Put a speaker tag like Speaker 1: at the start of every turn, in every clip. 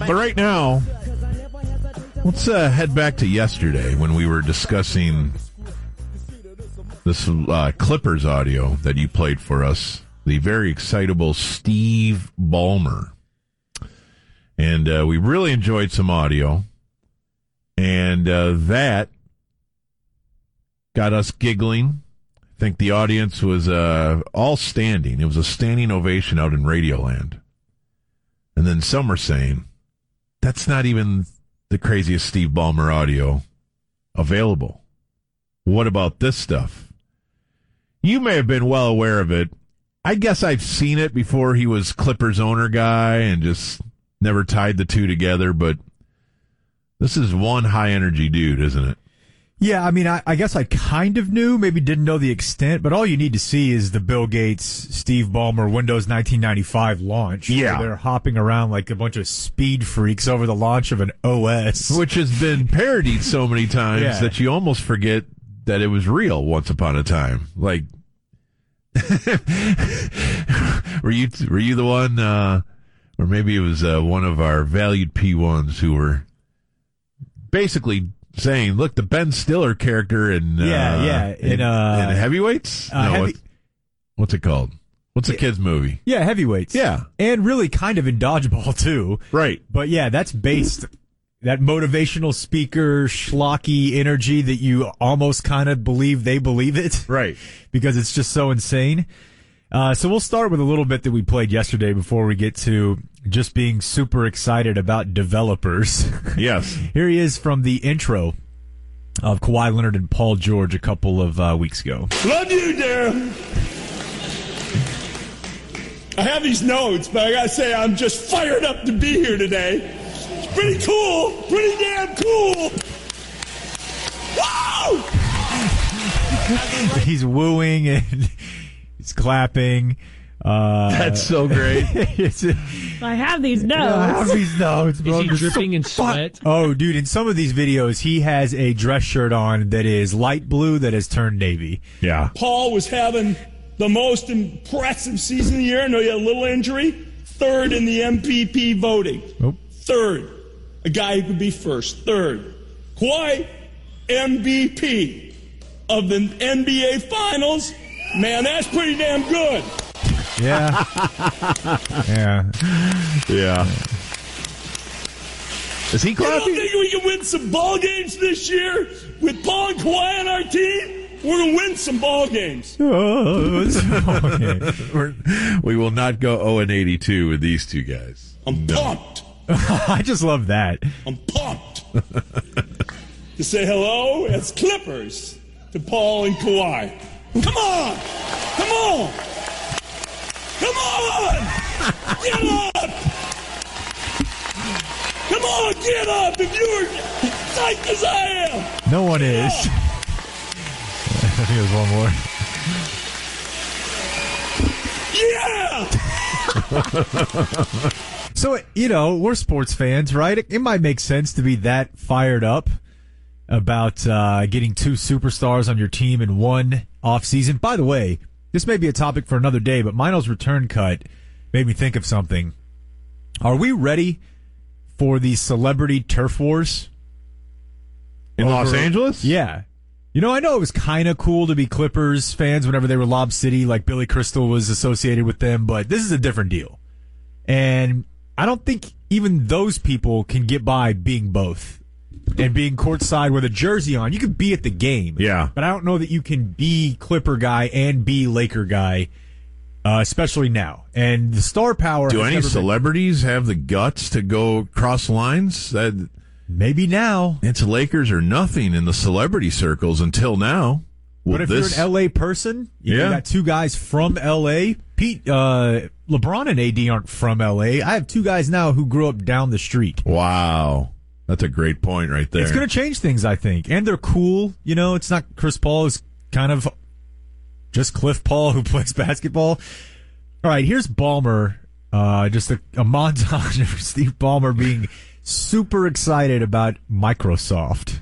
Speaker 1: But right now, let's head back to yesterday when we were discussing this Clippers audio that you played for us. The very excitable Steve Ballmer. And we really enjoyed some audio. And that got us giggling. I think the audience was all standing. It was a standing ovation out in Radioland. And then some were saying, that's not even the craziest Steve Ballmer audio available. What about this stuff? You may have been well aware of it. I guess I've seen it before he was Clippers owner guy and just never tied the two together, but this is one high-energy dude, isn't it?
Speaker 2: Yeah, I mean, I guess I kind of knew, maybe didn't know the extent, but all you need to see is the Bill Gates, Steve Ballmer Windows 1995 launch.
Speaker 1: Yeah.
Speaker 2: Where they're hopping around like a bunch of speed freaks over the launch of an OS.
Speaker 1: Which has been parodied so many times that you almost forget that it was real once upon a time. Like, were you the one, or maybe it was one of our valued P1s who were basically saying, look, the Ben Stiller character in Heavyweights? What's it called? What's the kids' movie?
Speaker 2: Yeah, Heavyweights.
Speaker 1: Yeah.
Speaker 2: And really kind of in Dodgeball, too.
Speaker 1: Right.
Speaker 2: But yeah, that's based, that motivational speaker, schlocky energy that you almost kind of believe they believe it.
Speaker 1: Right.
Speaker 2: Because it's just so insane. So we'll start with a little bit that we played yesterday before we get to just being super excited about developers.
Speaker 1: Yes.
Speaker 2: Here he is from the intro of Kawhi Leonard and Paul George a couple of weeks ago.
Speaker 3: Love you, Daryl. I have these notes, but I gotta say I'm just fired up to be here today. It's pretty cool. Pretty damn cool. Woo!
Speaker 2: He's wooing and he's clapping.
Speaker 1: That's so great.
Speaker 4: I have these notes.
Speaker 5: Is he dripping in sweat?
Speaker 2: Oh, dude, in some of these videos, he has a dress shirt on that is light blue that has turned navy.
Speaker 1: Yeah.
Speaker 3: Paul was having the most impressive season of the year. I know he had a little injury. Third in the MVP voting.
Speaker 2: Oh.
Speaker 3: Third. A guy who could be first. Third. Kawhi, MVP of the NBA Finals. Man, that's pretty damn good.
Speaker 2: Yeah. Yeah.
Speaker 1: Yeah. Is he
Speaker 3: You don't
Speaker 1: clapping?
Speaker 3: think we can win some ball games this year with Paul and Kawhi on our team? We're going to win some ball games.
Speaker 2: Okay.
Speaker 1: We will not go 0-82 with these two guys.
Speaker 3: I'm pumped.
Speaker 2: I just love that.
Speaker 3: I'm pumped to say hello as Clippers to Paul and Kawhi. Come on! Come on! Come on! Get up! Come on, get up if you're psyched as I am!
Speaker 2: No one is. I think there's one more.
Speaker 3: Yeah!
Speaker 2: So, you know, we're sports fans, right? It might make sense to be that fired up about getting two superstars on your team in one offseason. By the way, this may be a topic for another day, but Mino's return cut made me think of something. Are we ready for the celebrity turf wars?
Speaker 1: In Los Angeles?
Speaker 2: Yeah. You know, I know it was kind of cool to be Clippers fans whenever they were Lob City, like Billy Crystal was associated with them, but this is a different deal. And I don't think even those people can get by being both and being courtside with a jersey on. You could be at the game.
Speaker 1: Yeah.
Speaker 2: But I don't know that you can be Clipper guy and be Laker guy, especially now. And the star power.
Speaker 1: Do
Speaker 2: has
Speaker 1: any
Speaker 2: never been-
Speaker 1: celebrities have the guts to go cross lines?
Speaker 2: Maybe now.
Speaker 1: It's Lakers or nothing in the celebrity circles until now.
Speaker 2: But if you're an L.A. person, you got two guys from L.A. LeBron and AD aren't from L.A. I have two guys now who grew up down the street.
Speaker 1: Wow. That's a great point right there.
Speaker 2: It's going to change things, I think. And they're cool. You know, it's not Chris Paul. It's kind of just Cliff Paul who plays basketball. All right, here's Ballmer. Just a montage of Steve Ballmer being super excited about Microsoft.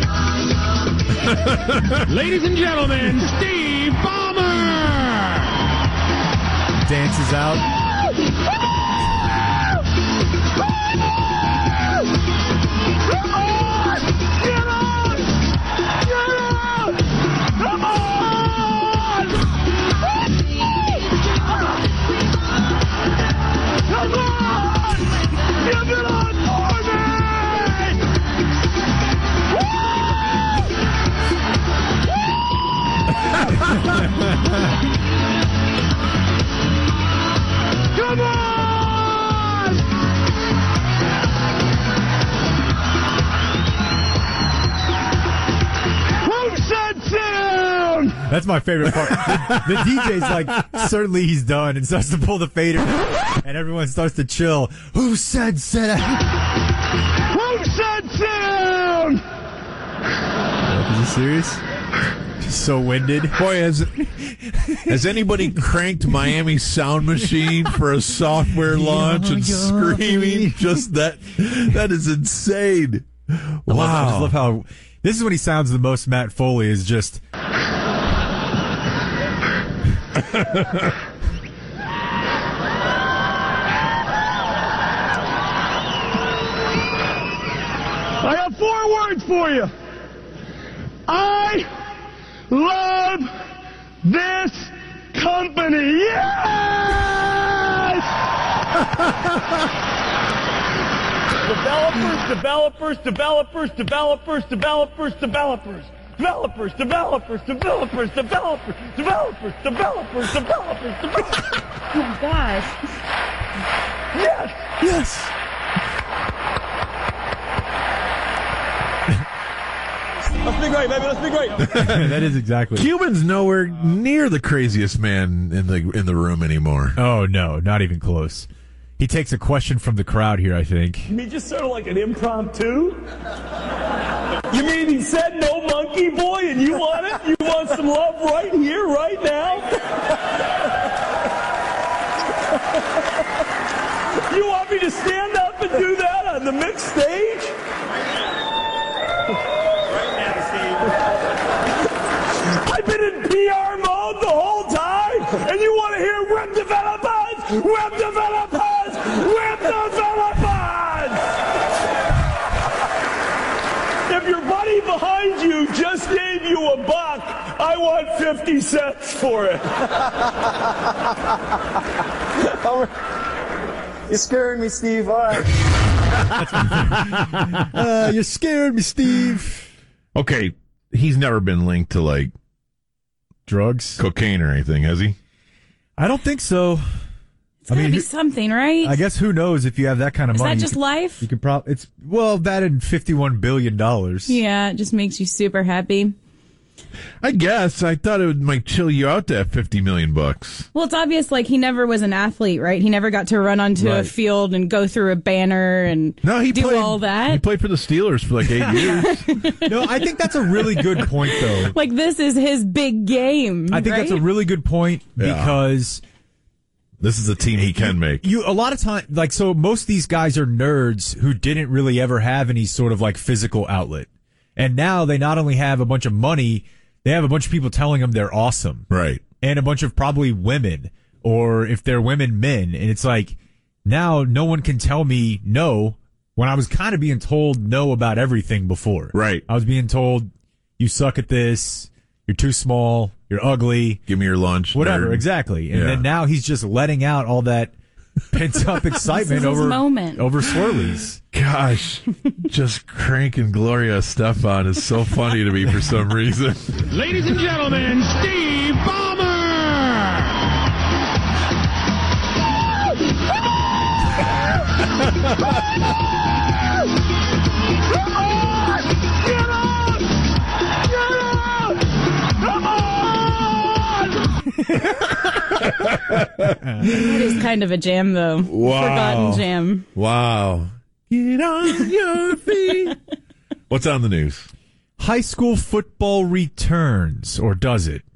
Speaker 5: Ladies and gentlemen, Steve Ballmer!
Speaker 2: Dances out. That's my favorite part. The DJ's like, certainly he's done, and starts to pull the fader, and everyone starts to chill. Who said sit down?
Speaker 5: Who said sit down?
Speaker 2: Is he serious? Just so winded.
Speaker 1: Boy, has anybody cranked Miami's sound machine for a software launch and screaming? Just that is insane. Wow.
Speaker 2: I just love how this is when he sounds the most Matt Foley, is just
Speaker 5: I have 4 words for you. I love this company. Yes! Developers, developers, developers, developers, developers, developers. Developers, developers, developers, developers, developers, developers, developers, developers.
Speaker 4: Oh my gosh.
Speaker 5: Yes!
Speaker 2: yes.
Speaker 3: Let's be great, baby. Let's be great.
Speaker 2: That is exactly.
Speaker 1: Cuban's nowhere near the craziest man in the room anymore.
Speaker 2: Oh no, not even close. He takes a question from the crowd here, I think.
Speaker 3: You mean just sort of like an impromptu? You mean he said no monkey boy and you want it? You want some love right here, right now? You want me to stand up and do that on the mixed stage? I've been in PR mode the whole time, and you want to hear web developers, web developers, web developers! If your buddy behind you just gave you $1, I want 50 cents for it.
Speaker 6: You're scaring me, Steve. All right.
Speaker 2: You scared me, Steve.
Speaker 1: Okay, he's never been linked to like
Speaker 2: Drugs?
Speaker 1: cocaine or anything, has he?
Speaker 2: I don't think so.
Speaker 4: It's gotta be something, right?
Speaker 2: I guess who knows if you have that kind of
Speaker 4: Is
Speaker 2: money.
Speaker 4: that just life?
Speaker 2: You could probably, that and $51 billion.
Speaker 4: Yeah, it just makes you super happy.
Speaker 1: I guess. I thought it might chill you out to have $50 million.
Speaker 4: Well, it's obvious, like, he never was an athlete, right? He never got to run onto a
Speaker 2: Right.
Speaker 4: field and go through a banner and do all that.
Speaker 1: He played for the Steelers for like 8 years.
Speaker 2: No, I think that's a really good point, though.
Speaker 4: Like, this is his big game.
Speaker 2: I think that's a really good point because
Speaker 1: This is a team he can make.
Speaker 2: a lot of time, like, so most of these guys are nerds who didn't really ever have any sort of like physical outlet. And now they not only have a bunch of money, they have a bunch of people telling them they're awesome.
Speaker 1: Right.
Speaker 2: And a bunch of probably women, or if they're women, men. And it's like, now no one can tell me no when I was kind of being told no about everything before.
Speaker 1: Right.
Speaker 2: I was being told, you suck at this, you're too small, you're ugly.
Speaker 1: Give me your lunch.
Speaker 2: Whatever,
Speaker 1: nerd.
Speaker 2: exactly. And
Speaker 1: Yeah.
Speaker 2: then now he's just letting out all that pent up excitement
Speaker 4: This is his
Speaker 2: over
Speaker 4: moment.
Speaker 2: swirlies.
Speaker 1: Gosh, just cranking Gloria Estefan is so funny to me for some reason.
Speaker 5: Ladies and gentlemen, Steve Ballmer!
Speaker 4: That is kind of a jam, though.
Speaker 1: Wow.
Speaker 4: Forgotten jam.
Speaker 1: Wow. Get on your feet. What's on the news?
Speaker 2: High school football returns, or does it?